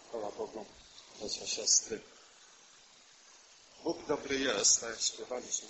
Chwała Bogu, bracia, siostry. Bóg dobry jest, tak jak śpiewaliśmy,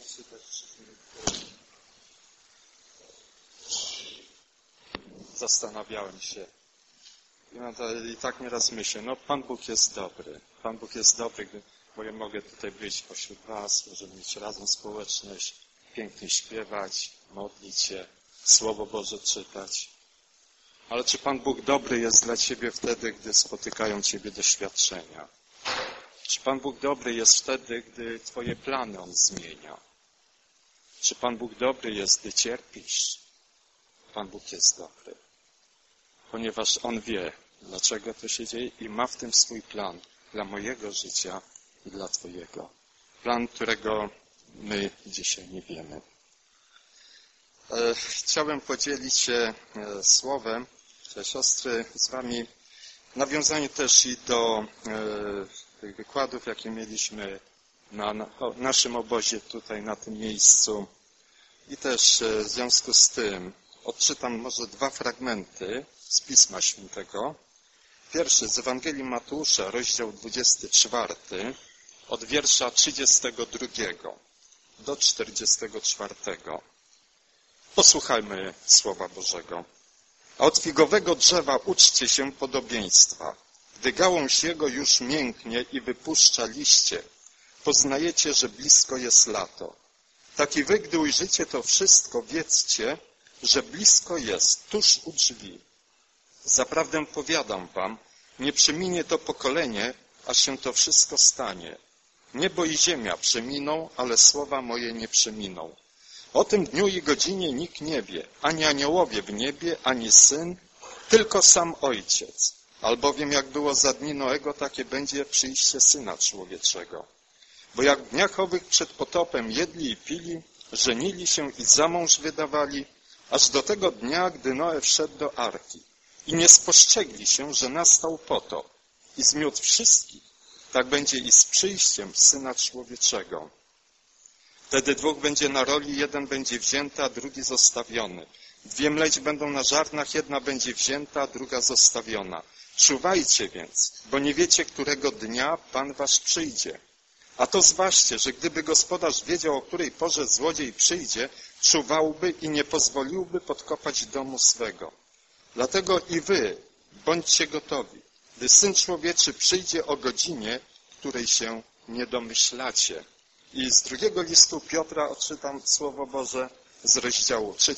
zastanawiałem się. I tak nieraz myślę, Pan Bóg jest dobry. Pan Bóg jest dobry, bo ja mogę tutaj być pośród was, możemy mieć razem społeczność, pięknie śpiewać, modlić się, Słowo Boże czytać. Ale czy Pan Bóg dobry jest dla ciebie wtedy, gdy spotykają ciebie doświadczenia? Czy Pan Bóg dobry jest wtedy, gdy twoje plany On zmienia? Czy Pan Bóg dobry jest, gdy cierpisz? Pan Bóg jest dobry, ponieważ On wie, dlaczego to się dzieje i ma w tym swój plan dla mojego życia i dla twojego. Plan, którego my dzisiaj nie wiemy. Chciałem podzielić się słowem, siostry, z wami w nawiązaniu też i do tych wykładów, jakie mieliśmy na naszym obozie tutaj, na tym miejscu. I też w związku z tym odczytam może dwa fragmenty z Pisma Świętego. Pierwszy z Ewangelii Mateusza, rozdział 24, od wiersza 32 do 44. Posłuchajmy Słowa Bożego. A od figowego drzewa uczcie się podobieństwa. Gdy gałąź jego już mięknie i wypuszcza liście, poznajecie, że blisko jest lato. Tak i wy, gdy ujrzycie to wszystko, wiedzcie, że blisko jest, tuż u drzwi. Zaprawdę powiadam wam, nie przeminie to pokolenie, aż się to wszystko stanie. Niebo i ziemia przeminą, ale słowa moje nie przeminą. O tym dniu i godzinie nikt nie wie, ani aniołowie w niebie, ani Syn, tylko sam Ojciec. Albowiem jak było za dni Noego, takie będzie przyjście Syna Człowieczego. Bo jak w dniach owych przed potopem jedli i pili, żenili się i za mąż wydawali, aż do tego dnia, gdy Noe wszedł do arki. I nie spostrzegli się, że nastał potop i zmiótł wszystkich. Tak będzie i z przyjściem Syna Człowieczego. Wtedy dwóch będzie na roli, jeden będzie wzięty, a drugi zostawiony. Dwie mleć będą na żarnach, jedna będzie wzięta, a druga zostawiona. Czuwajcie więc, bo nie wiecie, którego dnia Pan wasz przyjdzie. A to zważcie, że gdyby gospodarz wiedział, o której porze złodziej przyjdzie, czuwałby i nie pozwoliłby podkopać domu swego. Dlatego i wy bądźcie gotowi, gdy Syn Człowieczy przyjdzie o godzinie, której się nie domyślacie. I z drugiego listu Piotra odczytam Słowo Boże z rozdziału 3,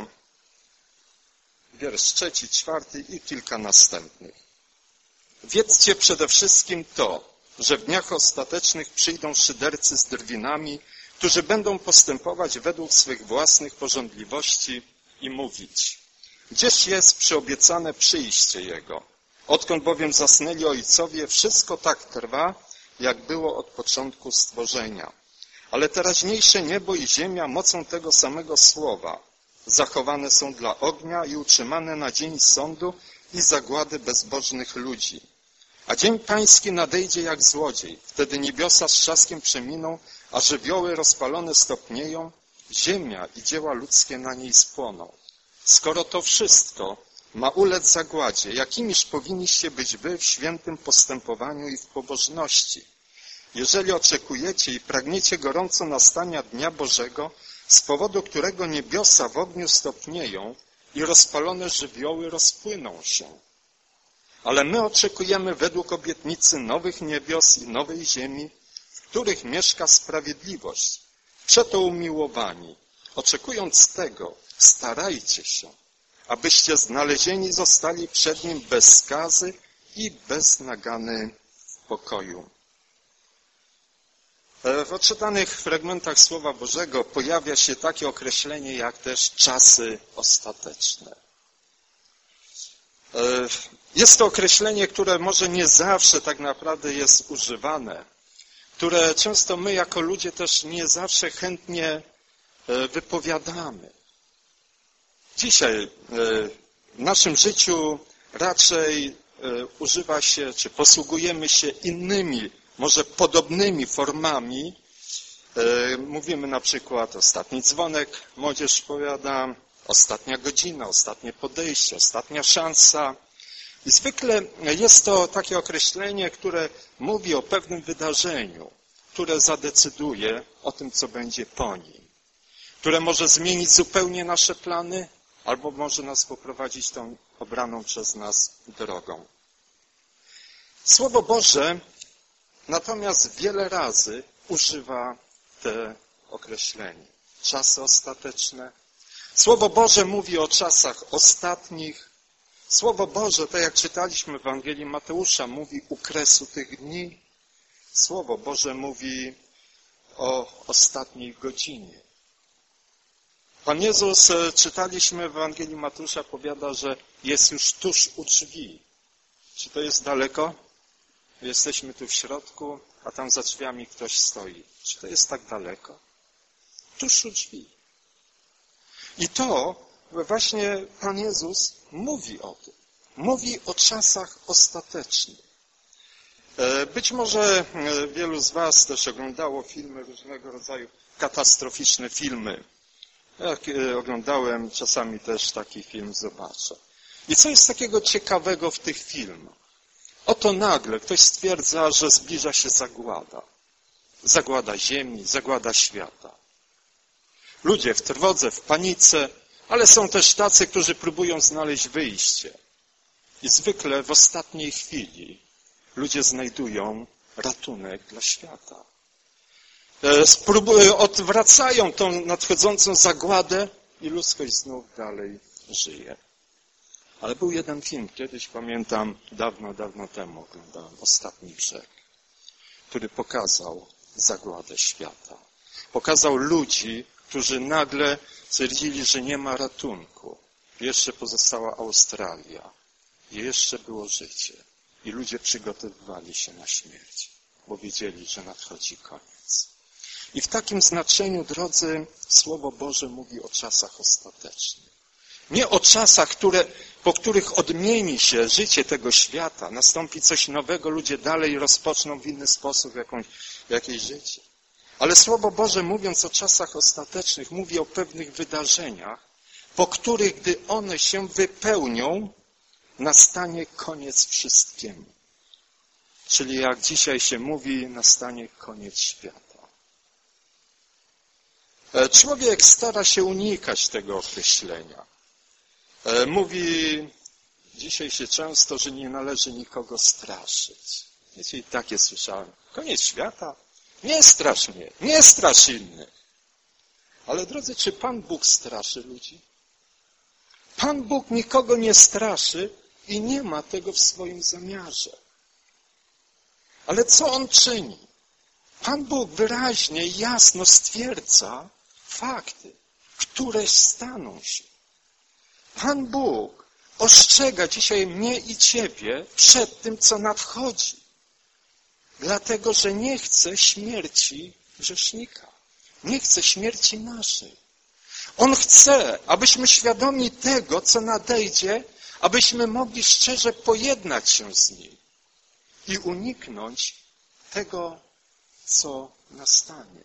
wiersz 3, 4 i kilka następnych. Wiedzcie przede wszystkim to, że w dniach ostatecznych przyjdą szydercy z drwinami, którzy będą postępować według swych własnych pożądliwości i mówić: gdzież jest przyobiecane przyjście Jego? Odkąd bowiem zasnęli ojcowie, wszystko tak trwa, jak było od początku stworzenia. Ale teraźniejsze niebo i ziemia mocą tego samego słowa zachowane są dla ognia i utrzymane na dzień sądu i zagłady bezbożnych ludzi. A dzień pański nadejdzie jak złodziej. Wtedy niebiosa z trzaskiem przeminą, a żywioły rozpalone stopnieją, ziemia i dzieła ludzkie na niej spłoną. Skoro to wszystko ma ulec zagładzie, jakimiż powinniście być wy w świętym postępowaniu i w pobożności? Jeżeli oczekujecie i pragniecie gorąco nastania Dnia Bożego, z powodu którego niebiosa w ogniu stopnieją i rozpalone żywioły rozpłyną się. Ale my oczekujemy według obietnicy nowych niebios i nowej ziemi, w których mieszka sprawiedliwość. Przeto umiłowani, oczekując tego, starajcie się, abyście znalezieni zostali przed Nim bez skazy i bez nagany w pokoju. W odczytanych fragmentach Słowa Bożego pojawia się takie określenie jak też czasy ostateczne. Jest to określenie, które może nie zawsze tak naprawdę jest używane, które często my jako ludzie też nie zawsze chętnie wypowiadamy. Dzisiaj w naszym życiu raczej używa się, czy posługujemy się innymi, może podobnymi formami. Mówimy na przykład ostatni dzwonek, młodzież powiada, ostatnia godzina, ostatnie podejście, ostatnia szansa. I zwykle jest to takie określenie, które mówi o pewnym wydarzeniu, które zadecyduje o tym, co będzie po nim, które może zmienić zupełnie nasze plany, albo może nas poprowadzić tą obraną przez nas drogą. Słowo Boże natomiast wiele razy używa te określenie. Czasy ostateczne. Słowo Boże mówi o czasach ostatnich. Słowo Boże, tak jak czytaliśmy w Ewangelii Mateusza, mówi u kresu tych dni. Słowo Boże mówi o ostatniej godzinie. Pan Jezus, czytaliśmy w Ewangelii Mateusza, powiada, że jest już tuż u drzwi. Czy to jest daleko? Jesteśmy tu w środku, a tam za drzwiami ktoś stoi. Czy to jest tak daleko? Tuż u drzwi. I to właśnie Pan Jezus mówi o tym. Mówi o czasach ostatecznych. Być może wielu z was też oglądało filmy różnego rodzaju, katastroficzne filmy. Jak oglądałem, czasami też taki film zobaczę. I co jest takiego ciekawego w tych filmach? Oto nagle ktoś stwierdza, że zbliża się zagłada. Zagłada ziemi, zagłada świata. Ludzie w trwodze, w panice, ale są też tacy, którzy próbują znaleźć wyjście. I zwykle w ostatniej chwili ludzie znajdują ratunek dla świata. Odwracają tą nadchodzącą zagładę i ludzkość znów dalej żyje. Ale był jeden film, kiedyś pamiętam, dawno temu oglądałem, Ostatni Brzeg, który pokazał zagładę świata. Pokazał ludzi, którzy nagle stwierdzili, że nie ma ratunku. Jeszcze pozostała Australia. Jeszcze było życie. I ludzie przygotowywali się na śmierć, bo wiedzieli, że nadchodzi koniec. I w takim znaczeniu, drodzy, Słowo Boże mówi o czasach ostatecznych. Nie o czasach, po których odmieni się życie tego świata, nastąpi coś nowego, ludzie dalej rozpoczną w inny sposób jakieś życie. Ale Słowo Boże, mówiąc o czasach ostatecznych, mówi o pewnych wydarzeniach, po których, gdy one się wypełnią, nastanie koniec wszystkiemu. Czyli jak dzisiaj się mówi, nastanie koniec świata. Człowiek stara się unikać tego określenia. Mówi dzisiaj się często, że nie należy nikogo straszyć. Wiecie, i takie słyszałem. Koniec świata? Nie strasz mnie, nie strasz innych. Ale drodzy, czy Pan Bóg straszy ludzi? Pan Bóg nikogo nie straszy i nie ma tego w swoim zamiarze. Ale co On czyni? Pan Bóg wyraźnie, jasno stwierdza fakty, które staną się. Pan Bóg ostrzega dzisiaj mnie i ciebie przed tym, co nadchodzi. Dlatego, że nie chce śmierci grzesznika. Nie chce śmierci naszej. On chce, abyśmy świadomi tego, co nadejdzie, abyśmy mogli szczerze pojednać się z Nim i uniknąć tego, co nastanie.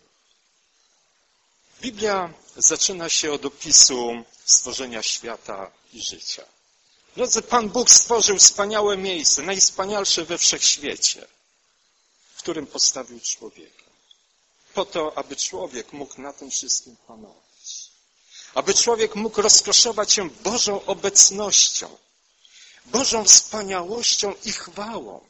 Biblia zaczyna się od opisu stworzenia świata i życia. Drodzy, Pan Bóg stworzył wspaniałe miejsce, najwspanialsze we wszechświecie, w którym postawił człowieka. Po to, aby człowiek mógł na tym wszystkim panować. Aby człowiek mógł rozkoszować się Bożą obecnością, Bożą wspaniałością i chwałą.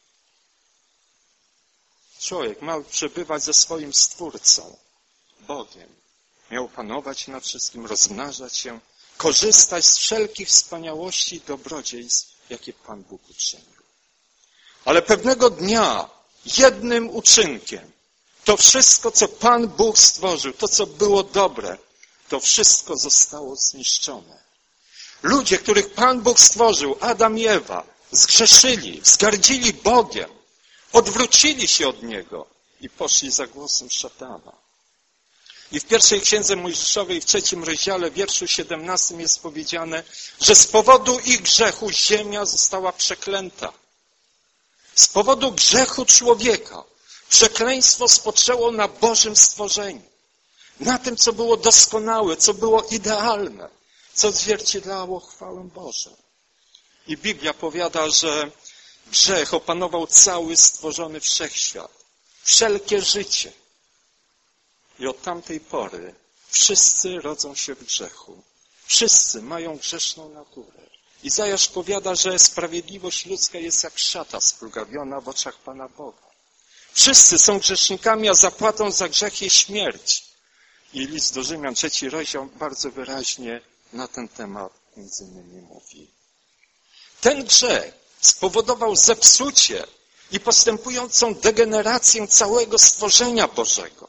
Człowiek miał przebywać ze swoim Stwórcą, Bogiem. Miał panować nad wszystkim, rozmnażać się, korzystać z wszelkich wspaniałości i dobrodziejstw, jakie Pan Bóg uczynił. Ale pewnego dnia, jednym uczynkiem, to wszystko, co Pan Bóg stworzył, to, co było dobre, to wszystko zostało zniszczone. Ludzie, których Pan Bóg stworzył, Adam i Ewa, zgrzeszyli, wzgardzili Bogiem, odwrócili się od Niego i poszli za głosem szatana. I w pierwszej księdze Mojżeszowej, w 3 rozdziale, wierszu 17 jest powiedziane, że z powodu ich grzechu ziemia została przeklęta. Z powodu grzechu człowieka przekleństwo spoczęło na Bożym stworzeniu. Na tym, co było doskonałe, co było idealne, co odzwierciedlało chwałę Bożą. I Biblia powiada, że grzech opanował cały stworzony wszechświat, wszelkie życie. I od tamtej pory wszyscy rodzą się w grzechu. Wszyscy mają grzeszną naturę. Izajasz powiada, że sprawiedliwość ludzka jest jak szata splugawiona w oczach Pana Boga. Wszyscy są grzesznikami, a zapłatą za grzech jest śmierć. I list do Rzymian, 3 rozdział, bardzo wyraźnie na ten temat między innymi mówi. Ten grzech spowodował zepsucie i postępującą degenerację całego stworzenia Bożego.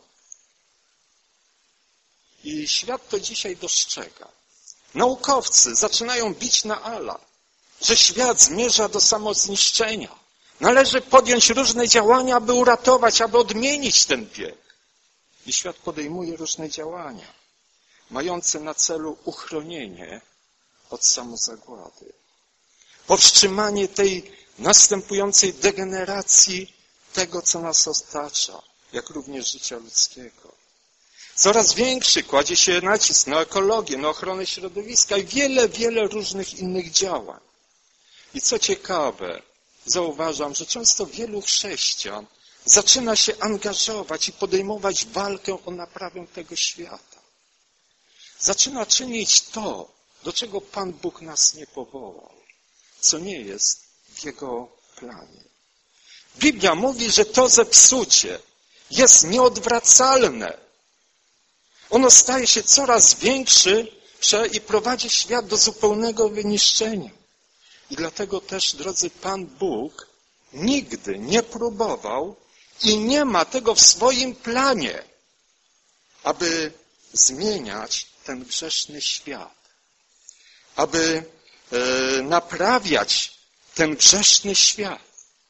I świat to dzisiaj dostrzega. Naukowcy zaczynają bić na alarm, że świat zmierza do samozniszczenia. Należy podjąć różne działania, aby uratować, aby odmienić ten bieg. I świat podejmuje różne działania, mające na celu uchronienie od samozagłady. Powstrzymanie tej następującej degeneracji tego, co nas otacza, jak również życia ludzkiego. Coraz większy kładzie się nacisk na ekologię, na ochronę środowiska i wiele różnych innych działań. I co ciekawe, zauważam, że często wielu chrześcijan zaczyna się angażować i podejmować walkę o naprawę tego świata. Zaczyna czynić to, do czego Pan Bóg nas nie powołał, co nie jest w Jego planie. Biblia mówi, że to zepsucie jest nieodwracalne. Ono staje się coraz większe i prowadzi świat do zupełnego wyniszczenia. I dlatego też, drodzy, Pan Bóg nigdy nie próbował i nie ma tego w swoim planie, aby zmieniać ten grzeszny świat, aby naprawiać ten grzeszny świat.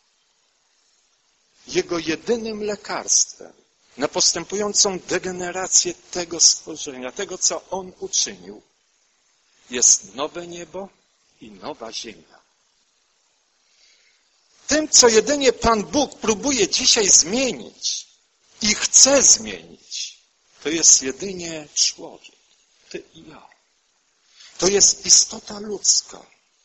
Jego jedynym lekarstwem na postępującą degenerację tego stworzenia, tego, co On uczynił, jest nowe niebo i nowa ziemia. Tym, co jedynie Pan Bóg próbuje dzisiaj zmienić i chce zmienić, to jest jedynie człowiek, ty i ja. To jest istota ludzka.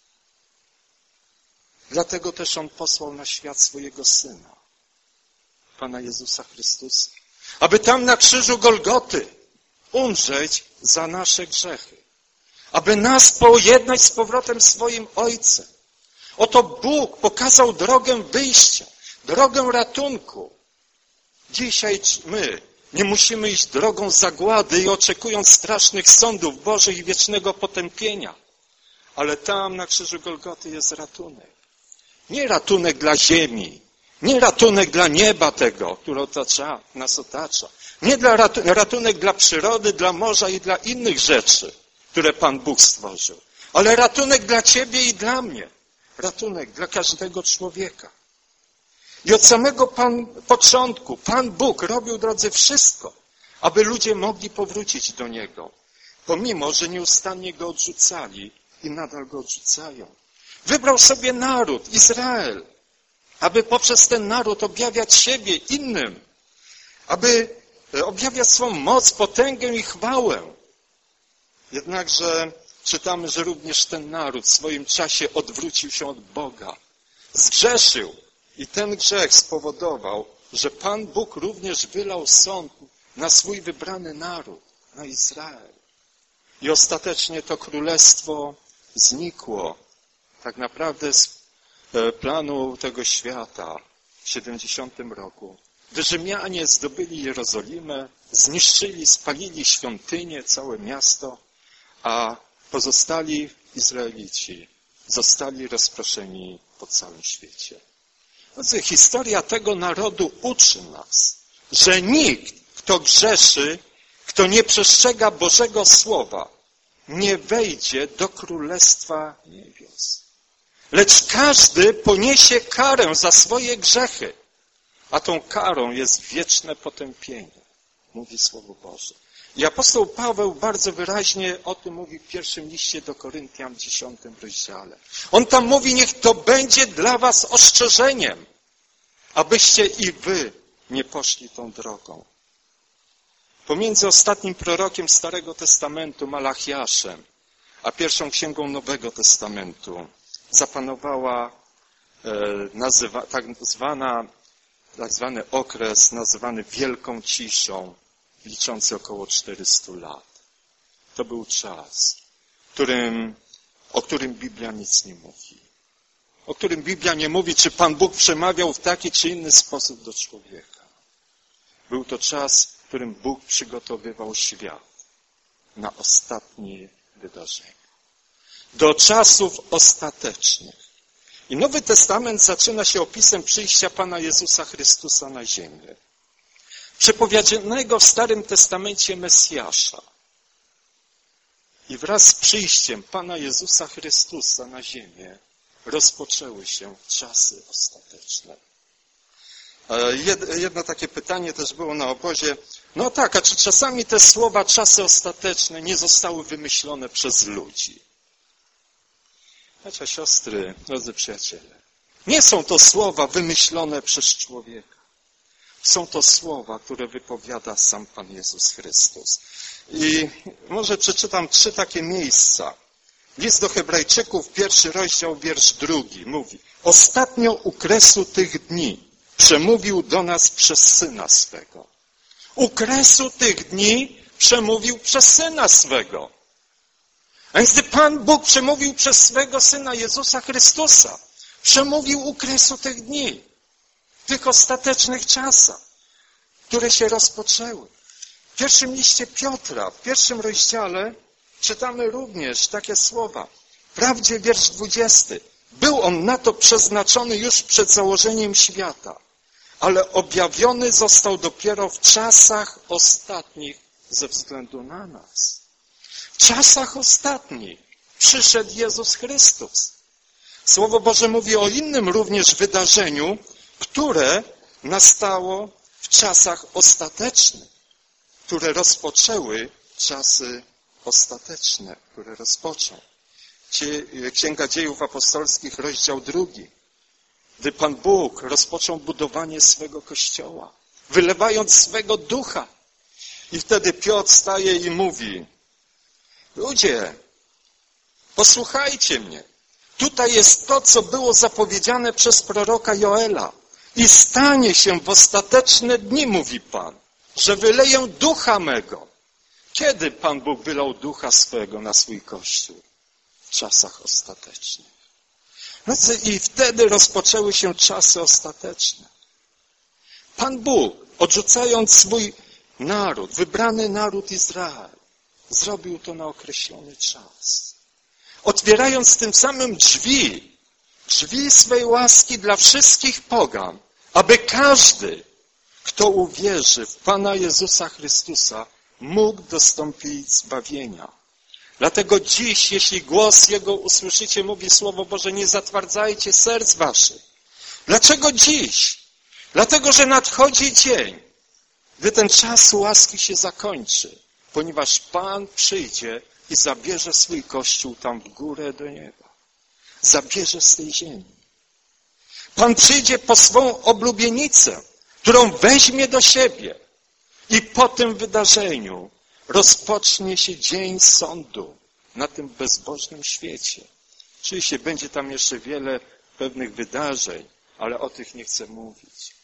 Dlatego też On posłał na świat swojego Syna, Pana Jezusa Chrystusa, aby tam na krzyżu Golgoty umrzeć za nasze grzechy, aby nas pojednać z powrotem swoim Ojcem. Oto Bóg pokazał drogę wyjścia, drogę ratunku. Dzisiaj my nie musimy iść drogą zagłady i oczekując strasznych sądów Bożych i wiecznego potępienia, ale tam na krzyżu Golgoty jest ratunek. Nie ratunek dla ziemi, nie ratunek dla nieba tego, które nas otacza. Nie ratunek dla przyrody, dla morza i dla innych rzeczy, które Pan Bóg stworzył. Ale ratunek dla ciebie i dla mnie. Ratunek dla każdego człowieka. I od samego początku Pan Bóg robił, drodzy, wszystko, aby ludzie mogli powrócić do Niego. Pomimo, że nieustannie Go odrzucali i nadal Go odrzucają. Wybrał sobie naród, Izrael, aby poprzez ten naród objawiać siebie innym, aby objawiać swą moc, potęgę i chwałę. Jednakże czytamy, że również ten naród w swoim czasie odwrócił się od Boga, zgrzeszył i ten grzech spowodował, że Pan Bóg również wylał sąd na swój wybrany naród, na Izrael. I ostatecznie to królestwo znikło tak naprawdę z planu tego świata w 70 roku. Gdy Rzymianie zdobyli Jerozolimę, zniszczyli, spalili świątynię, całe miasto, a pozostali Izraelici zostali rozproszeni po całym świecie. Znaczy, historia tego narodu uczy nas, że nikt, kto grzeszy, kto nie przestrzega Bożego Słowa, nie wejdzie do Królestwa Niebios. Lecz każdy poniesie karę za swoje grzechy, a tą karą jest wieczne potępienie, mówi Słowo Boże. I apostoł Paweł bardzo wyraźnie o tym mówi w pierwszym liście do Koryntian w 10 rozdziale. On tam mówi, niech to będzie dla was ostrzeżeniem, abyście i wy nie poszli tą drogą. Pomiędzy ostatnim prorokiem Starego Testamentu, Malachiaszem, a pierwszą księgą Nowego Testamentu zapanowała tak zwany okres nazywany Wielką Ciszą, liczący około 400 lat. To był czas, o którym Biblia nic nie mówi. O którym Biblia nie mówi, czy Pan Bóg przemawiał w taki czy inny sposób do człowieka. Był to czas, w którym Bóg przygotowywał świat na ostatnie wydarzenia. Do czasów ostatecznych. I Nowy Testament zaczyna się opisem przyjścia Pana Jezusa Chrystusa na ziemię. Przepowiedzianego w Starym Testamencie Mesjasza. I wraz z przyjściem Pana Jezusa Chrystusa na ziemię rozpoczęły się czasy ostateczne. Jedno takie pytanie też było na obozie. No tak, a czy czasami te słowa czasy ostateczne nie zostały wymyślone przez ludzi? Bracia, siostry, drodzy przyjaciele, nie są to słowa wymyślone przez człowieka. Są to słowa, które wypowiada sam Pan Jezus Chrystus. I może przeczytam 3 takie miejsca. List do Hebrajczyków, 1 rozdział, wiersz 2 mówi: ostatnio u kresu tych dni przemówił do nas przez Syna swego. U kresu tych dni przemówił przez Syna swego. A więc gdy Pan Bóg przemówił przez swego Syna Jezusa Chrystusa, przemówił u kresu tych dni, tych ostatecznych czasach, które się rozpoczęły. W pierwszym liście Piotra, w 1 rozdziale czytamy również takie słowa. Wprawdzie wiersz 20. Był on na to przeznaczony już przed założeniem świata, ale objawiony został dopiero w czasach ostatnich ze względu na nas. W czasach ostatnich przyszedł Jezus Chrystus. Słowo Boże mówi o innym również wydarzeniu, które nastało w czasach ostatecznych, które rozpoczęły czasy ostateczne, które rozpoczął. Księga Dziejów Apostolskich, rozdział 2. Gdy Pan Bóg rozpoczął budowanie swego Kościoła, wylewając swego ducha. I wtedy Piotr staje i mówi: ludzie, posłuchajcie mnie. Tutaj jest to, co było zapowiedziane przez proroka Joela. I stanie się w ostateczne dni, mówi Pan, że wyleję ducha mego. Kiedy Pan Bóg wylał ducha swego na swój Kościół? W czasach ostatecznych. I wtedy rozpoczęły się czasy ostateczne. Pan Bóg, odrzucając swój naród, wybrany naród Izrael, zrobił to na określony czas. Otwierając tym samym drzwi swej łaski dla wszystkich pogan, aby każdy, kto uwierzy w Pana Jezusa Chrystusa, mógł dostąpić zbawienia. Dlatego dziś, jeśli głos Jego usłyszycie, mówi Słowo Boże, nie zatwardzajcie serc waszych. Dlaczego dziś? Dlatego, że nadchodzi dzień, gdy ten czas łaski się zakończy, ponieważ Pan przyjdzie i zabierze swój Kościół tam w górę do nieba. Zabierze z tej ziemi. Pan przyjdzie po swą oblubienicę, którą weźmie do siebie. I po tym wydarzeniu rozpocznie się dzień sądu na tym bezbożnym świecie. Oczywiście będzie tam jeszcze wiele pewnych wydarzeń, ale o tych nie chcę mówić.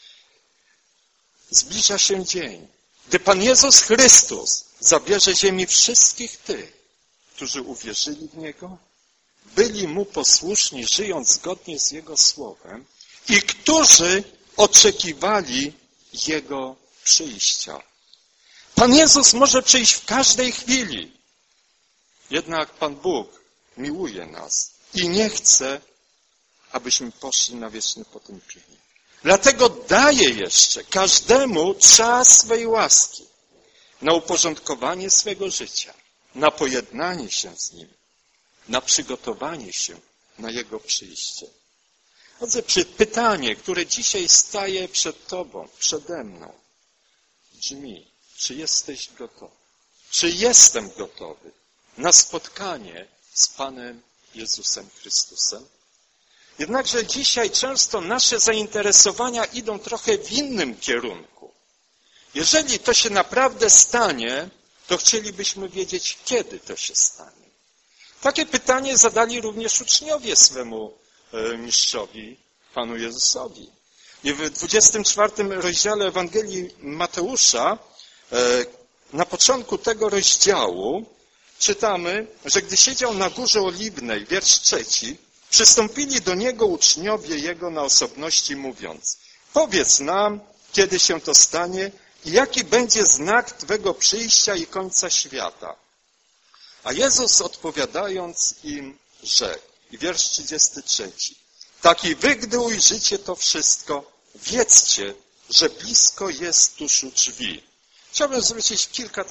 Zbliża się dzień, gdy Pan Jezus Chrystus zabierze ziemi wszystkich tych, którzy uwierzyli w Niego, byli Mu posłuszni, żyjąc zgodnie z Jego Słowem i którzy oczekiwali Jego przyjścia. Pan Jezus może przyjść w każdej chwili. Jednak Pan Bóg miłuje nas i nie chce, abyśmy poszli na wieczne potępienie. Dlatego daje jeszcze każdemu czas swej łaski na uporządkowanie swego życia, na pojednanie się z Nim, na przygotowanie się na Jego przyjście. Pytanie, które dzisiaj staje przed Tobą, przede mną, brzmi: czy jesteś gotowy? Czy jestem gotowy na spotkanie z Panem Jezusem Chrystusem? Jednakże dzisiaj często nasze zainteresowania idą trochę w innym kierunku. Jeżeli to się naprawdę stanie, to chcielibyśmy wiedzieć, kiedy to się stanie. Takie pytanie zadali również uczniowie swemu mistrzowi, Panu Jezusowi. I w 24 rozdziale Ewangelii Mateusza, na początku tego rozdziału, czytamy, że gdy siedział na Górze Oliwnej, wiersz 3, przystąpili do Niego uczniowie Jego na osobności, mówiąc: powiedz nam, kiedy się to stanie i jaki będzie znak Twego przyjścia i końca świata. A Jezus odpowiadając im rzekł, i wiersz 33, tak i wy, gdy ujrzycie to wszystko, wiedzcie, że blisko jest tuż u drzwi. Chciałbym zwrócić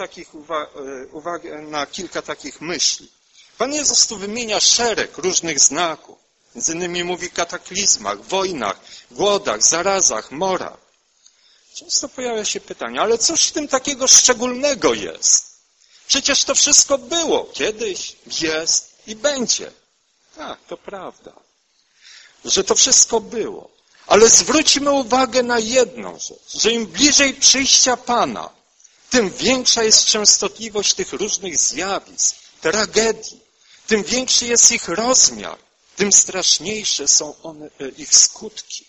uwagę na kilka takich myśli. Pan Jezus tu wymienia szereg różnych znaków. Między innymi mówi o kataklizmach, wojnach, głodach, zarazach, morach. Często pojawia się pytanie, ale cóż w tym takiego szczególnego jest? Przecież to wszystko było kiedyś, jest i będzie. Tak, to prawda, że to wszystko było. Ale zwróćmy uwagę na jedną rzecz, że im bliżej przyjścia Pana, tym większa jest częstotliwość tych różnych zjawisk, tragedii, tym większy jest ich rozmiar, tym straszniejsze są ich skutki.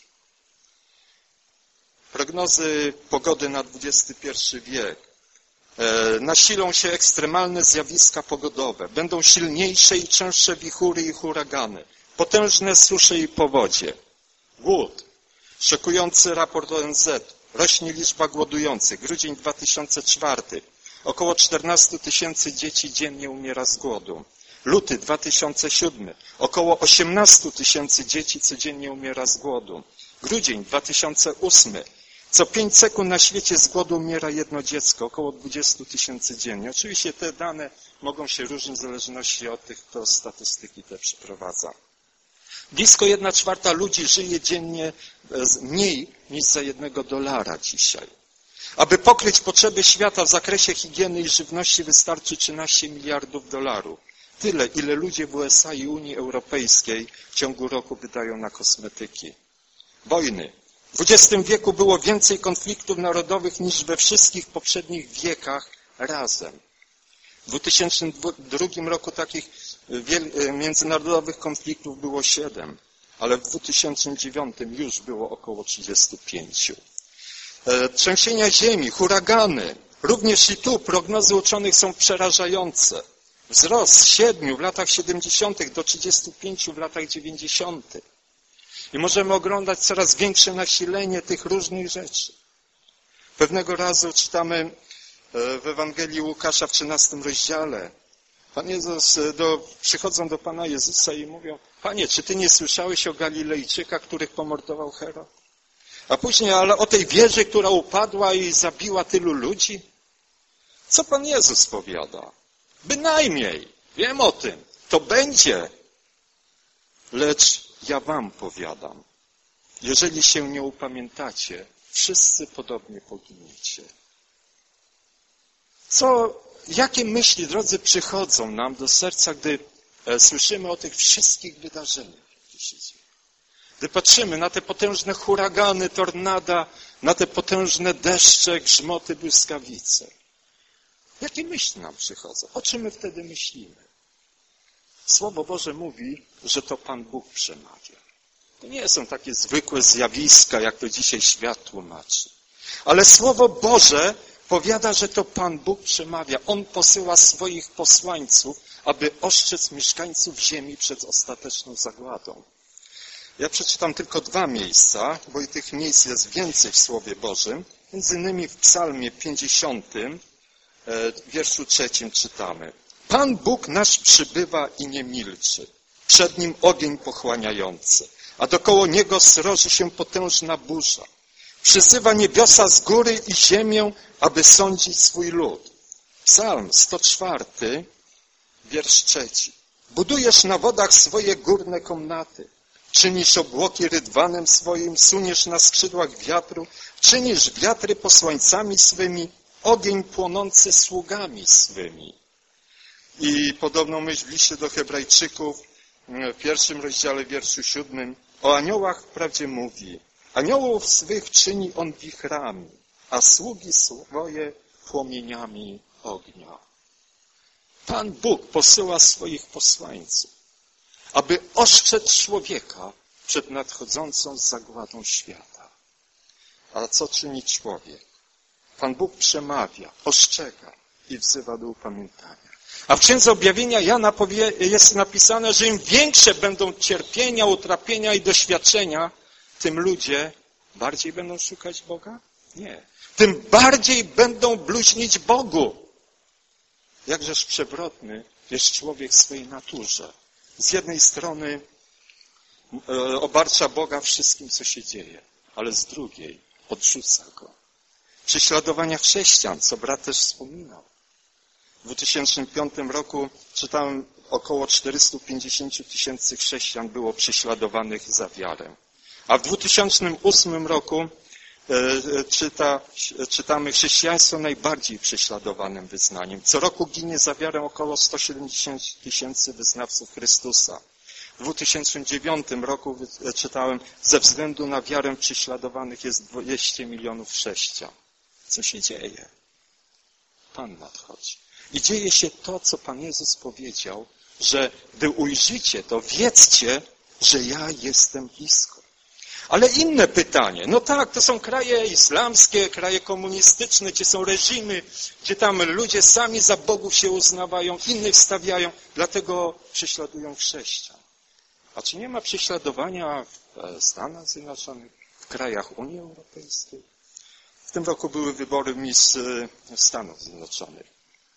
Prognozy pogody na XXI wiek. Nasilą się ekstremalne zjawiska pogodowe. Będą silniejsze i częstsze wichury i huragany. Potężne susze i powodzie. Głód. Szokujący raport ONZ. Rośnie liczba głodujących. Grudzień 2004. Około 14 000 dzieci dziennie umiera z głodu. Luty 2007. Około 18 000 dzieci codziennie umiera z głodu. Grudzień 2008. Co 5 sekund na świecie z głodu umiera jedno dziecko, około 20 000 dziennie. Oczywiście te dane mogą się różnić w zależności od tych, kto statystyki te przeprowadza. Blisko 1/4 ludzi żyje dziennie mniej niż za $1 dzisiaj. Aby pokryć potrzeby świata w zakresie higieny i żywności wystarczy $13 miliardów. Tyle, ile ludzie w USA i Unii Europejskiej w ciągu roku wydają na kosmetyki. Wojny. W XX wieku było więcej konfliktów narodowych niż we wszystkich poprzednich wiekach razem. W 2002 roku takich międzynarodowych konfliktów było 7, ale w 2009 już było około 35. Trzęsienia ziemi, huragany. Również i tu prognozy uczonych są przerażające. Wzrost z 7 w latach 70. do 35 w latach 90. I możemy oglądać coraz większe nasilenie tych różnych rzeczy. Pewnego razu czytamy w Ewangelii Łukasza w 13 rozdziale. Przychodzą do Pana Jezusa i mówią: Panie, czy Ty nie słyszałeś o Galilejczykach, których pomordował Herod? A później, ale o tej wieży, która upadła i zabiła tylu ludzi? Co Pan Jezus powiada? Bynajmniej, wiem o tym, to będzie. Lecz ja wam powiadam, jeżeli się nie upamiętacie, wszyscy podobnie poginiecie. Jakie myśli, drodzy, przychodzą nam do serca, gdy słyszymy o tych wszystkich wydarzeniach, jakie się dzieją? Gdy patrzymy na te potężne huragany, tornada, na te potężne deszcze, grzmoty, błyskawice. Jakie myśli nam przychodzą? O czym my wtedy myślimy? Słowo Boże mówi, że to Pan Bóg przemawia. To nie są takie zwykłe zjawiska, jak to dzisiaj świat tłumaczy. Ale Słowo Boże powiada, że to Pan Bóg przemawia. On posyła swoich posłańców, aby ostrzec mieszkańców ziemi przed ostateczną zagładą. Ja przeczytam tylko 2 miejsca, bo i tych miejsc jest więcej w Słowie Bożym. Między innymi w Psalmie 50, w wierszu 3 czytamy: Pan Bóg nasz przybywa i nie milczy. Przed Nim ogień pochłaniający, a dokoło Niego sroży się potężna burza. Przyzywa niebiosa z góry i ziemię, aby sądzić swój lud. Psalm 104, wiersz 3. Budujesz na wodach swoje górne komnaty. Czynisz obłoki rydwanem swoim, suniesz na skrzydłach wiatru, czynisz wiatry posłańcami swymi, ogień płonący sługami swymi. I podobną myśl w liście do Hebrajczyków w 1 rozdziale, wierszu 7. O aniołach wprawdzie mówi: aniołów swych czyni on wichrami, a sługi swoje płomieniami ognia. Pan Bóg posyła swoich posłańców, aby ostrzec człowieka przed nadchodzącą zagładą świata. A co czyni człowiek? Pan Bóg przemawia, ostrzega i wzywa do upamiętania. A w Księdze Objawienia Jana jest napisane, że im większe będą cierpienia, utrapienia i doświadczenia, tym ludzie bardziej będą szukać Boga? Nie. Tym bardziej będą bluźnić Bogu. Jakżeż przewrotny jest człowiek w swojej naturze. Z jednej strony obarcza Boga wszystkim, co się dzieje, ale z drugiej odrzuca Go. Prześladowania chrześcijan, co brat też wspominał. W 2005 roku czytałem, około 450 000 chrześcijan było prześladowanych za wiarę. A w 2008 roku czytamy chrześcijaństwo najbardziej prześladowanym wyznaniem. Co roku ginie za wiarę około 170 000 wyznawców Chrystusa. W 2009 roku czytałem, ze względu na wiarę prześladowanych jest 200 milionów chrześcijan. Co się dzieje? Pan nadchodzi. I dzieje się to, co Pan Jezus powiedział, że gdy ujrzycie to, wiedzcie, że ja jestem blisko. Ale inne pytanie. No tak, to są kraje islamskie, kraje komunistyczne, gdzie są reżimy, gdzie tam ludzie sami za bogów się uznawają, innych stawiają, dlatego prześladują chrześcijan. A czy nie ma prześladowania w Stanach Zjednoczonych, w krajach Unii Europejskiej? W tym roku były wybory Miss Stanów Zjednoczonych.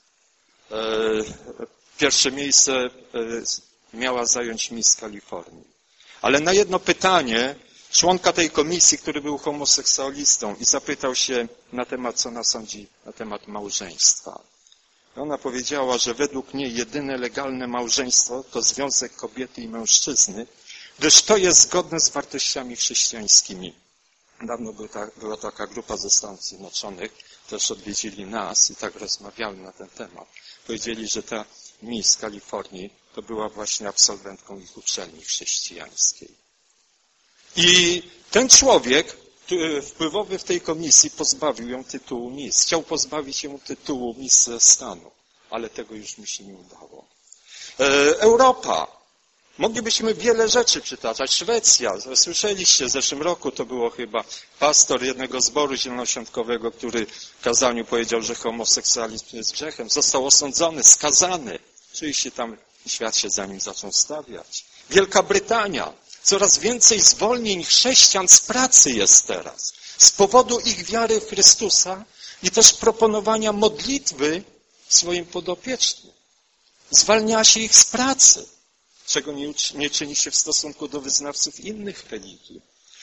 Pierwsze miejsce miała zająć Miss Kalifornii. Ale na jedno pytanie członka tej komisji, który był homoseksualistą i zapytał się na temat, co ona sądzi na temat małżeństwa. Ona powiedziała, że według niej jedyne legalne małżeństwo to związek kobiety i mężczyzny, gdyż to jest zgodne z wartościami chrześcijańskimi. Dawno była taka grupa ze Stanów Zjednoczonych, też odwiedzili nas i tak rozmawiali na ten temat. Powiedzieli, że ta Miss z Kalifornii to była właśnie absolwentką ich uczelni chrześcijańskiej. I ten człowiek wpływowy w tej komisji pozbawił ją tytułu Miss. Chciał pozbawić ją tytułu Miss ze Stanu, ale tego już mu się nie udało. Europa. Moglibyśmy wiele rzeczy przytaczać. Szwecja. Słyszeliście, w zeszłym roku to było chyba pastor jednego zboru zielonoświątkowego, który w kazaniu powiedział, że homoseksualizm jest grzechem. Został osądzony, skazany. Oczywiście tam świat się za nim zaczął stawiać. Wielka Brytania. Coraz więcej zwolnień chrześcijan z pracy jest teraz. Z powodu ich wiary w Chrystusa i też proponowania modlitwy swoim podopiecznym. Zwalnia się ich z pracy, czego nie czyni się w stosunku do wyznawców innych religii.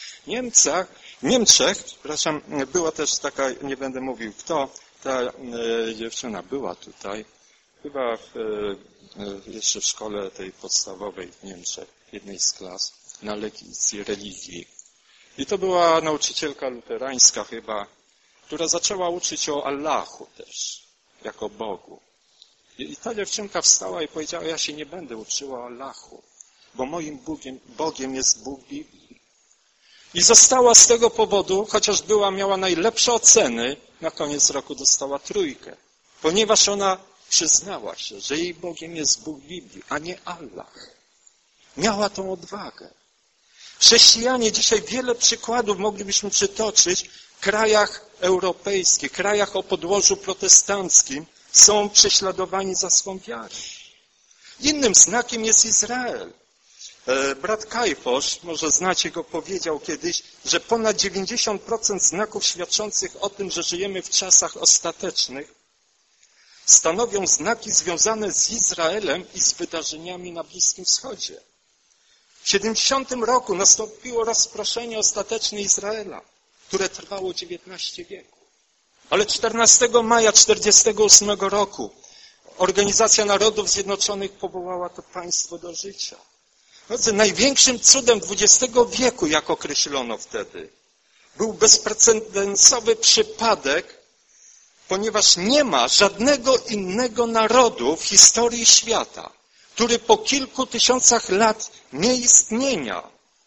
W Niemczech, przepraszam, była też taka, nie będę mówił kto, ta dziewczyna była tutaj, chyba jeszcze w szkole tej podstawowej w Niemczech, jednej z klas, na lekcji religii. I to była nauczycielka luterańska chyba, która zaczęła uczyć o Allahu też, jako Bogu. I ta dziewczynka wstała i powiedziała, ja się nie będę uczyła o Allahu, bo moim Bogiem jest Bóg Biblii. I została z tego powodu, chociaż miała najlepsze oceny, na koniec roku dostała 3, ponieważ ona przyznała się, że jej Bogiem jest Bóg Biblii, a nie Allah. Miała tą odwagę. Chrześcijanie dzisiaj wiele przykładów moglibyśmy przytoczyć w krajach europejskich, krajach o podłożu protestanckim, są prześladowani za swą wiarę. Innym znakiem jest Izrael. Brat Kajfosz, może znacie go, powiedział kiedyś, że ponad 90% znaków świadczących o tym, że żyjemy w czasach ostatecznych, stanowią znaki związane z Izraelem i z wydarzeniami na Bliskim Wschodzie. W 70 roku nastąpiło rozproszenie ostateczne Izraela, które trwało 19 wieków. Ale 14 maja 1948 roku Organizacja Narodów Zjednoczonych powołała to państwo do życia. Największym cudem XX wieku, jak określono wtedy, był bezprecedensowy przypadek, ponieważ nie ma żadnego innego narodu w historii świata, który po kilku tysiącach lat nieistnienia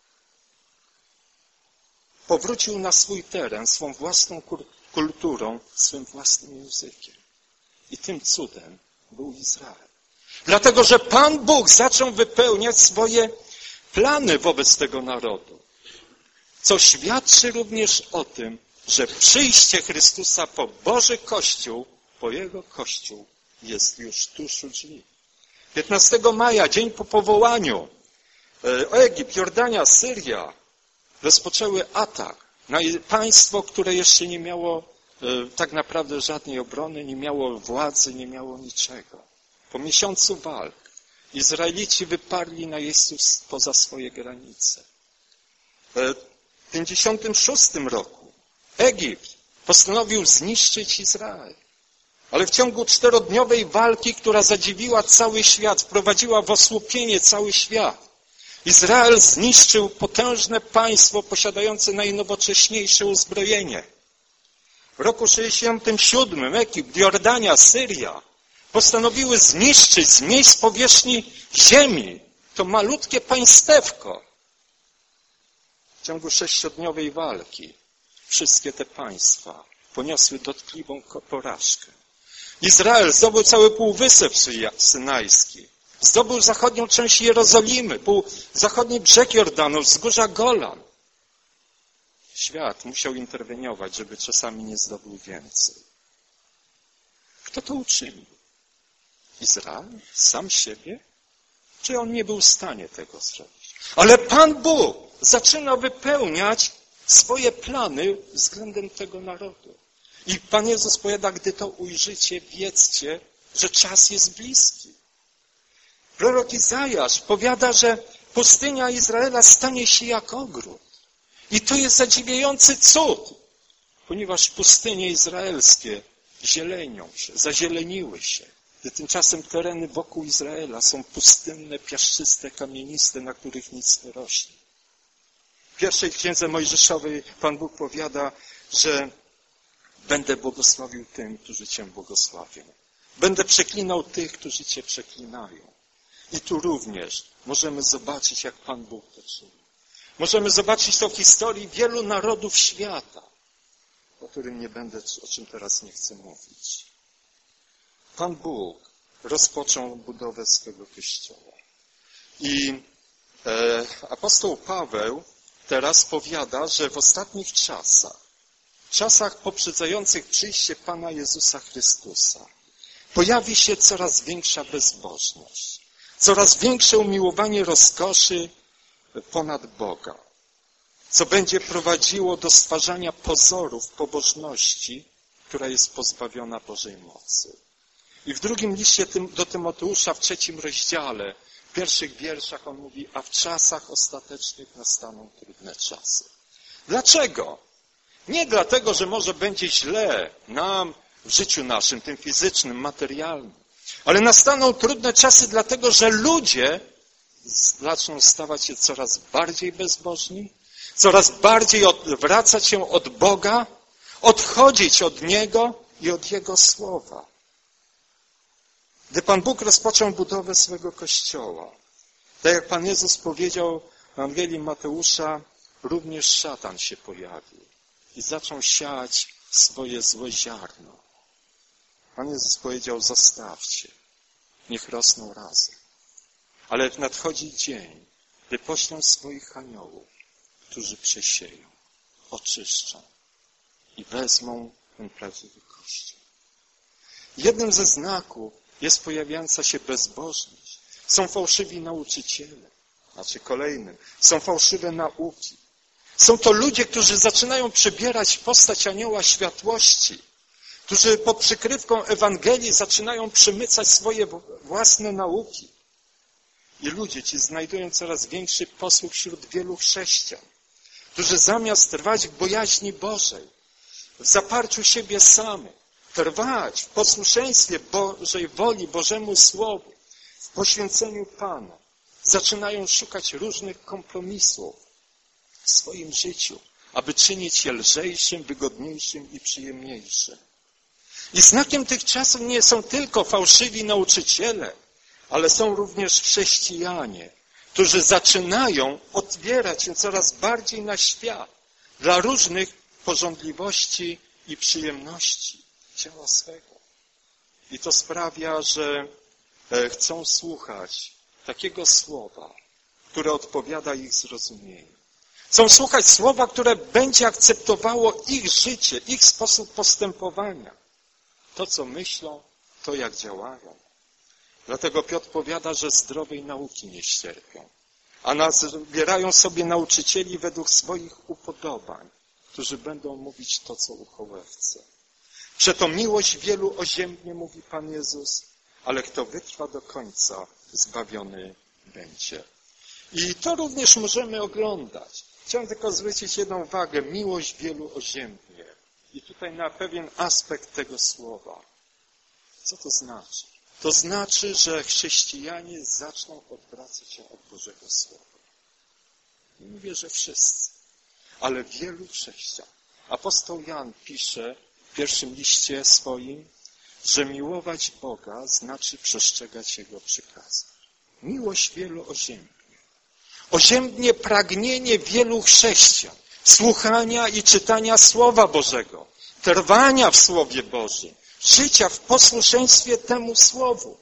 powrócił na swój teren swą własną kulturą, swym własnym językiem. I tym cudem był Izrael. Dlatego, że Pan Bóg zaczął wypełniać swoje plany wobec tego narodu. Co świadczy również o tym, że przyjście Chrystusa po Boży Kościół, po Jego Kościół jest już tuż u drzwi. 15 maja, dzień po powołaniu, Egipt, Jordania, Syria rozpoczęły atak na państwo, które jeszcze nie miało tak naprawdę żadnej obrony, nie miało władzy, nie miało niczego. Po miesiącu walk Izraelici wyparli najeźdźców poza swoje granice. W 56 roku Egipt postanowił zniszczyć Izrael. Ale w ciągu 4-dniowej walki, która zadziwiła cały świat, wprowadziła w osłupienie cały świat, Izrael zniszczył potężne państwo posiadające najnowocześniejsze uzbrojenie. W roku 67 Egipt, Jordania, Syria postanowiły zniszczyć, zmieść z powierzchni ziemi to malutkie państewko. W ciągu 6-dniowej walki wszystkie te państwa poniosły dotkliwą porażkę. Izrael zdobył cały Półwysep Synajski, zdobył zachodnią część Jerozolimy, zachodni brzeg Jordanu, wzgórza Golan. Świat musiał interweniować, żeby czasami nie zdobył więcej. Kto to uczynił? Izrael? Sam siebie? Czy on nie był w stanie tego zrobić? Ale Pan Bóg zaczyna wypełniać swoje plany względem tego narodu. I Pan Jezus powiada, gdy to ujrzycie, wiedzcie, że czas jest bliski. Prorok Izajasz powiada, że pustynia Izraela stanie się jak ogród. I to jest zadziwiający cud, ponieważ pustynie izraelskie zielenią się, zazieleniły się. Tymczasem tereny wokół Izraela są pustynne, piaszczyste, kamieniste, na których nic nie rośnie. W pierwszej księdze Mojżeszowej Pan Bóg powiada, że będę błogosławił tym, którzy Cię błogosławią. Będę przeklinał tych, którzy Cię przeklinają. I tu również możemy zobaczyć, jak Pan Bóg to czyni. Możemy zobaczyć to w historii wielu narodów świata, o którym nie będę, o czym teraz nie chcę mówić. Pan Bóg rozpoczął budowę swego Kościoła. I apostoł Paweł teraz powiada, że w ostatnich czasach poprzedzających przyjście Pana Jezusa Chrystusa, pojawi się coraz większa bezbożność, coraz większe umiłowanie rozkoszy ponad Boga, co będzie prowadziło do stwarzania pozorów pobożności, która jest pozbawiona Bożej mocy. I w drugim liście do Tymoteusza, w 3 rozdziale, w pierwszych wierszach on mówi, a w czasach ostatecznych nastaną trudne czasy. Dlaczego? Nie dlatego, że może będzie źle nam w życiu naszym, tym fizycznym, materialnym, ale nastaną trudne czasy dlatego, że ludzie zaczną stawać się coraz bardziej bezbożni, coraz bardziej odwracać się od Boga, odchodzić od Niego i od Jego słowa. Gdy Pan Bóg rozpoczął budowę swego Kościoła, tak jak Pan Jezus powiedział w Ewangelii Mateusza, również szatan się pojawił i zaczął siać swoje złe ziarno. Pan Jezus powiedział, zostawcie, niech rosną razem. Ale nadchodzi dzień, gdy poślą swoich aniołów, którzy przesieją, oczyszczą i wezmą ten prawdziwy Kościół. Jednym ze znaków jest pojawiająca się bezbożność. Są fałszywi nauczyciele. Kolejnym. Są fałszywe nauki. Są to ludzie, którzy zaczynają przybierać postać anioła światłości, którzy pod przykrywką Ewangelii zaczynają przemycać swoje własne nauki. I ludzie ci znajdują coraz większy posłuch wśród wielu chrześcijan, którzy zamiast trwać w bojaźni Bożej, w zaparciu siebie samych, trwać w posłuszeństwie Bożej woli, Bożemu Słowu, w poświęceniu Pana, zaczynają szukać różnych kompromisów w swoim życiu, aby czynić je lżejszym, wygodniejszym i przyjemniejszym. I znakiem tych czasów nie są tylko fałszywi nauczyciele, ale są również chrześcijanie, którzy zaczynają otwierać się coraz bardziej na świat dla różnych pożądliwości i przyjemności ciała swego. I to sprawia, że chcą słuchać takiego słowa, które odpowiada ich zrozumieniu. Chcą słuchać słowa, które będzie akceptowało ich życie, ich sposób postępowania. To, co myślą, to, jak działają. Dlatego Piotr powiada, że zdrowej nauki nie ścierpią, a nabierają sobie nauczycieli według swoich upodobań, którzy będą mówić to, co ucho chce. Przeto miłość wielu oziębnie, mówi Pan Jezus, ale kto wytrwa do końca, zbawiony będzie. I to również możemy oglądać. Chciałem tylko zwrócić jedną uwagę. Miłość wielu oziębnie. I tutaj na pewien aspekt tego słowa. Co to znaczy? To znaczy, że chrześcijanie zaczną odwracać się od Bożego Słowa. Nie mówię, że wszyscy, ale wielu chrześcijan. Apostoł Jan pisze w pierwszym liście swoim, że miłować Boga znaczy przestrzegać Jego przykazań. Miłość wielu oziębnie. Oziębnie pragnienie wielu chrześcijan, słuchania i czytania Słowa Bożego, trwania w Słowie Bożym, życia w posłuszeństwie temu Słowu.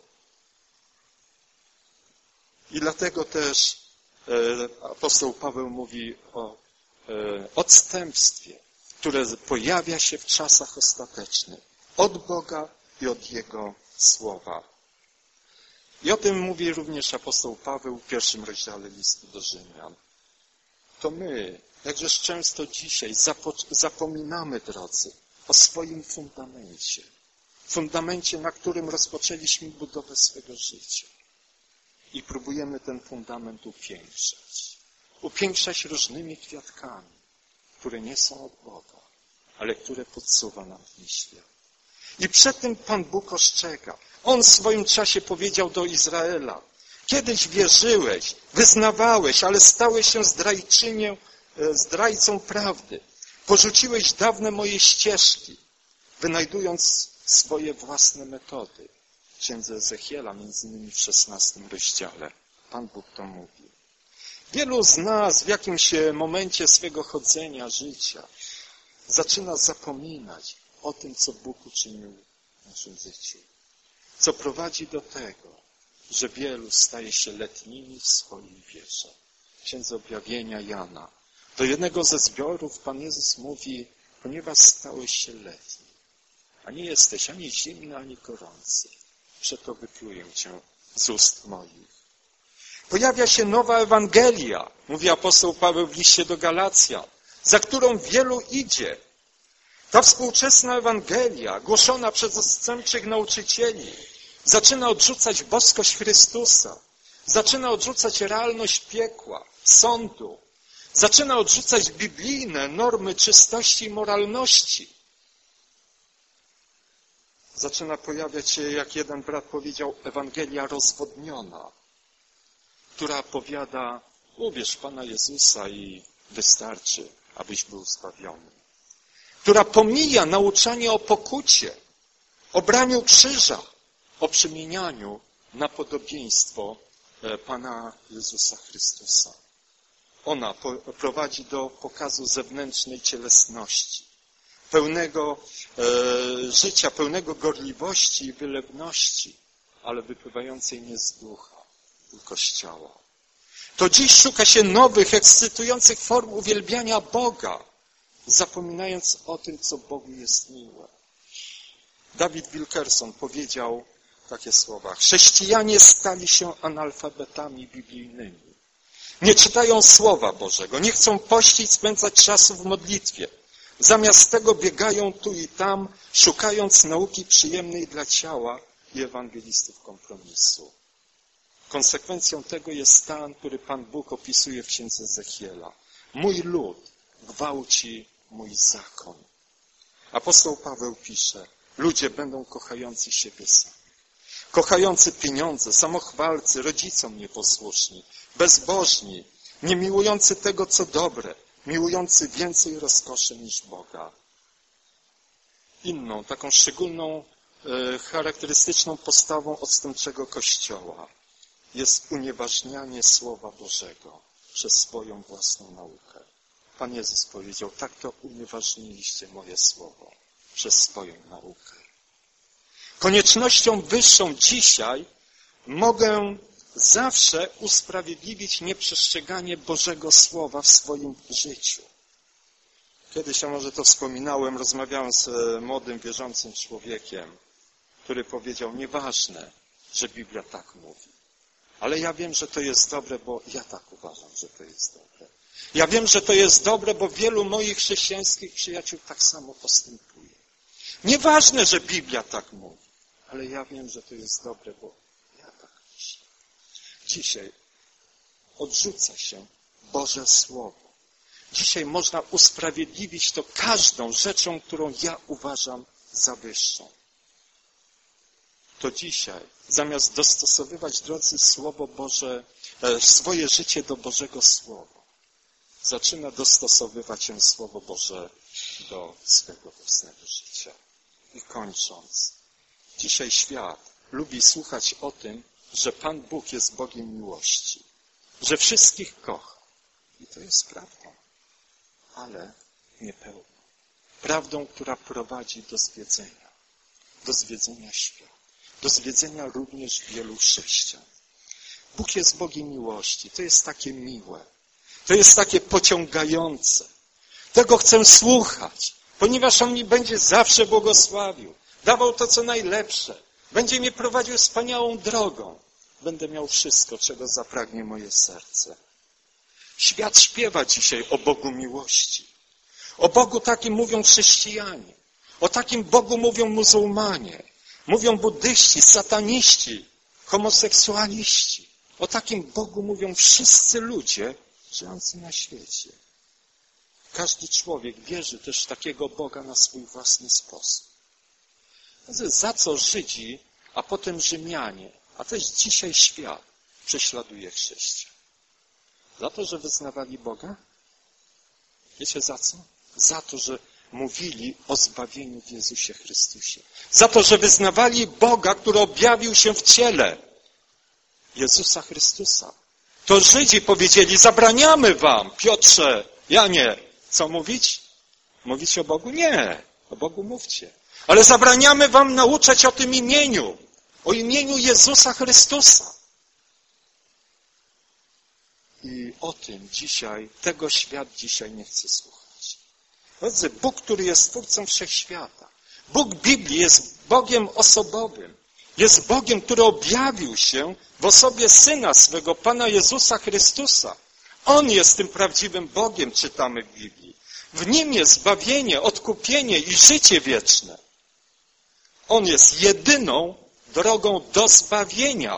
I dlatego też apostoł Paweł mówi o odstępstwie, które pojawia się w czasach ostatecznych od Boga i od Jego Słowa. I o tym mówi również apostoł Paweł w pierwszym rozdziale listu do Rzymian. To my, jakżeż często dzisiaj zapominamy, drodzy, o swoim fundamencie. Fundamencie, na którym rozpoczęliśmy budowę swego życia. I próbujemy ten fundament upiększać. Upiększać różnymi kwiatkami, które nie są od Boga, ale które podsuwa nam ten świat. I przed tym Pan Bóg ostrzega. On w swoim czasie powiedział do Izraela, kiedyś wierzyłeś, wyznawałeś, ale stałeś się zdrajcą prawdy. Porzuciłeś dawne moje ścieżki, wynajdując swoje własne metody. W księdze Ezechiela, między innymi w 16 rozdziale, Pan Bóg to mówi. Wielu z nas w jakimś momencie swego chodzenia, życia zaczyna zapominać o tym, co Bóg uczynił w naszym życiu. Co prowadzi do tego, że wielu staje się letnimi w swojej wierze. W księdze Objawienia Jana. Do jednego ze zbiorów Pan Jezus mówi, ponieważ stałeś się letni, a nie jesteś ani zimny, ani gorący. Przeto wypluję cię z ust moich. Pojawia się nowa Ewangelia, mówi apostoł Paweł w liście do Galacjan, za którą wielu idzie. Ta współczesna Ewangelia, głoszona przez odstępczych nauczycieli, zaczyna odrzucać boskość Chrystusa, zaczyna odrzucać realność piekła, sądu, zaczyna odrzucać biblijne normy czystości i moralności. Zaczyna pojawiać się, jak jeden brat powiedział, Ewangelia rozwodniona, która powiada, uwierz Pana Jezusa i wystarczy, abyś był zbawiony. Która pomija nauczanie o pokucie, o braniu krzyża, o przemienianiu na podobieństwo Pana Jezusa Chrystusa. Ona prowadzi do pokazu zewnętrznej cielesności, pełnego życia, pełnego gorliwości i wylewności, ale wypływającej nie z ducha, tylko z ciała. To dziś szuka się nowych, ekscytujących form uwielbiania Boga, zapominając o tym, co Bogu jest miłe. David Wilkerson powiedział takie słowa. Chrześcijanie stali się analfabetami biblijnymi. Nie czytają Słowa Bożego, nie chcą pościć, spędzać czasu w modlitwie. Zamiast tego biegają tu i tam, szukając nauki przyjemnej dla ciała i ewangelistów kompromisu. Konsekwencją tego jest stan, który Pan Bóg opisuje w księdze Ezechiela. Mój lud gwałci mój zakon. Apostoł Paweł pisze, ludzie będą kochający siebie sami. Kochający pieniądze, samochwalcy, rodzicom nieposłuszni, bezbożni, nie miłujący tego, co dobre, miłujący więcej rozkoszy niż Boga. Inną, taką szczególną, charakterystyczną postawą odstępczego Kościoła jest unieważnianie Słowa Bożego przez swoją własną naukę. Pan Jezus powiedział, tak to unieważniliście moje Słowo przez swoją naukę. Koniecznością wyższą dzisiaj mogę zawsze usprawiedliwić nieprzestrzeganie Bożego Słowa w swoim życiu. Kiedyś, ja może to wspominałem, rozmawiałem z młodym, wierzącym człowiekiem, który powiedział, nieważne, że Biblia tak mówi, ale ja wiem, że to jest dobre, bo ja tak uważam, że to jest dobre. Ja wiem, że to jest dobre, bo wielu moich chrześcijańskich przyjaciół tak samo postępuje. Nieważne, że Biblia tak mówi, ale ja wiem, że to jest dobre, bo ja tak myślę. Dzisiaj odrzuca się Boże Słowo. Dzisiaj można usprawiedliwić to każdą rzeczą, którą ja uważam za wyższą. To dzisiaj, zamiast dostosowywać, drodzy, Słowo Boże, swoje życie do Bożego Słowa, zaczyna dostosowywać się Słowo Boże do swego własnego życia. I kończąc, dzisiaj świat lubi słuchać o tym, że Pan Bóg jest Bogiem miłości, że wszystkich kocha. I to jest prawdą, ale niepełną. Prawdą, która prowadzi do zwiedzenia świata, do zwiedzenia również wielu chrześcijan. Bóg jest Bogiem miłości. To jest takie miłe. To jest takie pociągające. Tego chcę słuchać, ponieważ On mi będzie zawsze błogosławił. Dawał to, co najlepsze. Będzie mnie prowadził wspaniałą drogą. Będę miał wszystko, czego zapragnie moje serce. Świat śpiewa dzisiaj o Bogu miłości. O Bogu takim mówią chrześcijanie. O takim Bogu mówią muzułmanie. Mówią buddyści, sataniści, homoseksualiści. O takim Bogu mówią wszyscy ludzie żyjący na świecie. Każdy człowiek wierzy też w takiego Boga na swój własny sposób. Za co Żydzi, a potem Rzymianie, a też dzisiaj świat prześladuje chrześcijan? Za to, że wyznawali Boga? Wiecie za co? Za to, że mówili o zbawieniu w Jezusie Chrystusie. Za to, że wyznawali Boga, który objawił się w ciele Jezusa Chrystusa. To Żydzi powiedzieli, zabraniamy wam, Piotrze, Janie, co mówić? Mówić o Bogu? Nie, o Bogu mówcie. Ale zabraniamy wam nauczać o tym imieniu, o imieniu Jezusa Chrystusa. I o tym dzisiaj, tego świat dzisiaj nie chce słuchać. Drodzy, Bóg, który jest Twórcą Wszechświata, Bóg Biblii jest Bogiem osobowym. Jest Bogiem, który objawił się w osobie Syna swego, Pana Jezusa Chrystusa. On jest tym prawdziwym Bogiem, czytamy w Biblii. W Nim jest zbawienie, odkupienie i życie wieczne. On jest jedyną drogą do zbawienia.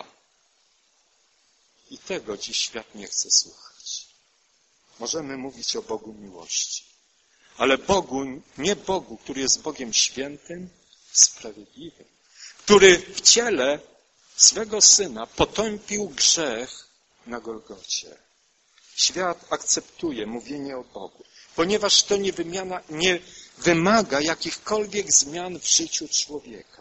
I tego dziś świat nie chce słuchać. Możemy mówić o Bogu miłości, ale Bogu, nie Bogu, który jest Bogiem świętym, sprawiedliwym, który w ciele swego Syna potępił grzech na Golgocie. Świat akceptuje mówienie o Bogu, ponieważ to nie wymaga jakichkolwiek zmian w życiu człowieka.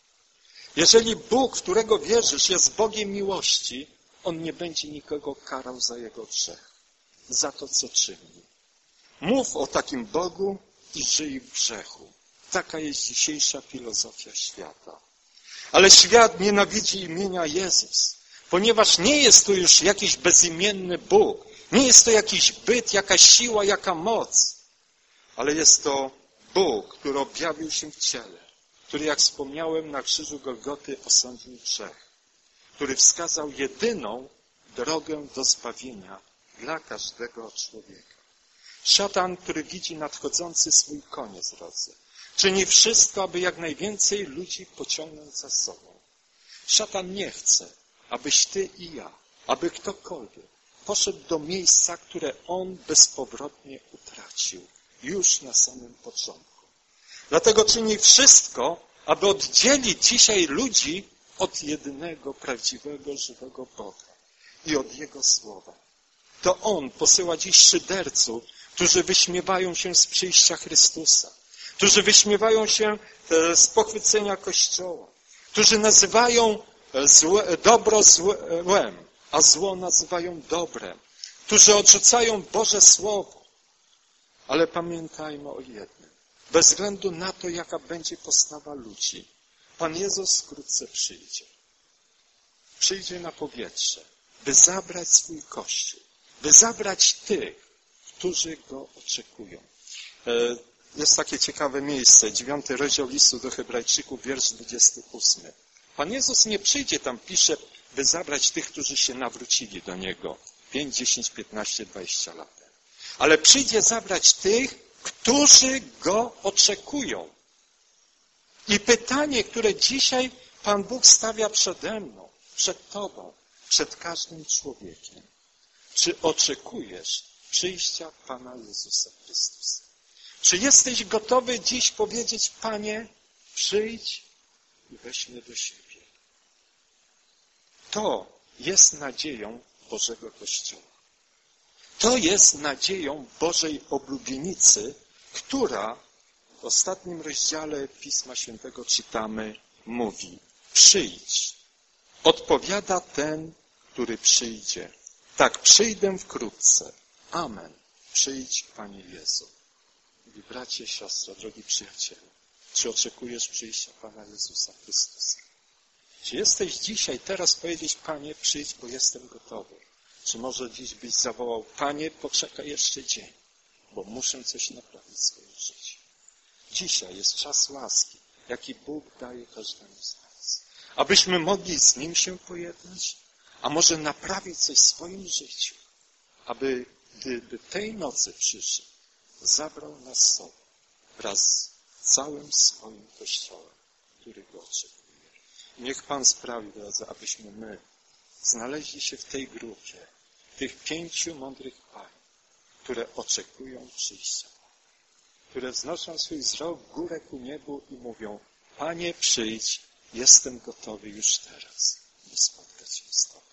Jeżeli Bóg, w którego wierzysz, jest Bogiem miłości, On nie będzie nikogo karał za jego grzech, za to, co czyni. Mów o takim Bogu i żyj w grzechu. Taka jest dzisiejsza filozofia świata. Ale świat nienawidzi imienia Jezus, ponieważ nie jest to już jakiś bezimienny Bóg, nie jest to jakiś byt, jakaś siła, jaka moc, ale jest to Bóg, który objawił się w ciele, który, jak wspomniałem, na krzyżu Golgoty osądził grzech, który wskazał jedyną drogę do zbawienia dla każdego człowieka. Szatan, który widzi nadchodzący swój koniec, drodzy, czyni wszystko, aby jak najwięcej ludzi pociągnąć za sobą. Szatan nie chce, abyś ty i ja, aby ktokolwiek poszedł do miejsca, które on bezpowrotnie utracił już na samym początku. Dlatego czyni wszystko, aby oddzielić dzisiaj ludzi od jedynego, prawdziwego, żywego Boga i od Jego Słowa. To On posyła dziś szyderców, którzy wyśmiewają się z przyjścia Chrystusa, którzy wyśmiewają się z pochwycenia Kościoła, którzy nazywają dobro złem, a zło nazywają dobrem, którzy odrzucają Boże Słowo. Ale pamiętajmy o jednym. Bez względu na to, jaka będzie postawa ludzi, Pan Jezus wkrótce przyjdzie. przyjdzie na powietrze, by zabrać swój Kościół, by zabrać tych, którzy Go oczekują. Jest takie ciekawe miejsce, 9 rozdział listu do Hebrajczyków, wiersz 28. Pan Jezus nie przyjdzie, tam pisze, by zabrać tych, którzy się nawrócili do Niego 5, 10, 15, 20 lat. Ale przyjdzie zabrać tych, którzy Go oczekują. I pytanie, które dzisiaj Pan Bóg stawia przede mną, przed Tobą, przed każdym człowiekiem. Czy oczekujesz przyjścia Pana Jezusa Chrystusa? Czy jesteś gotowy dziś powiedzieć, Panie, przyjdź i weź mnie do siebie? To jest nadzieją Bożego Kościoła. To jest nadzieją Bożej oblubienicy, która w ostatnim rozdziale Pisma Świętego czytamy, mówi, przyjdź. Odpowiada ten, który przyjdzie. Tak, przyjdę wkrótce. Amen. Przyjdź, Panie Jezu. Mówi, bracie, siostro, drogi przyjacielu, czy oczekujesz przyjścia Pana Jezusa Chrystusa? Czy jesteś dzisiaj, teraz powiedzieć, Panie, przyjdź, bo jestem gotowy? Czy może dziś byś zawołał, Panie, poczekaj jeszcze dzień, bo muszę coś naprawić w swoim życiu. Dzisiaj jest czas łaski, jaki Bóg daje każdemu z nas. Abyśmy mogli z Nim się pojednać, a może naprawić coś w swoim życiu, aby gdyby tej nocy przyszedł, zabrał nas z sobą wraz z całym swoim Kościołem, który Go oczekuje. Niech Pan sprawi, drodzy, abyśmy my znaleźli się w tej grupie tych 5 mądrych pań, które oczekują przyjścia, które wznoszą swój wzrok w górę ku niebu i mówią, Panie, przyjdź, jestem gotowy już teraz, by spotkać się z Tobą.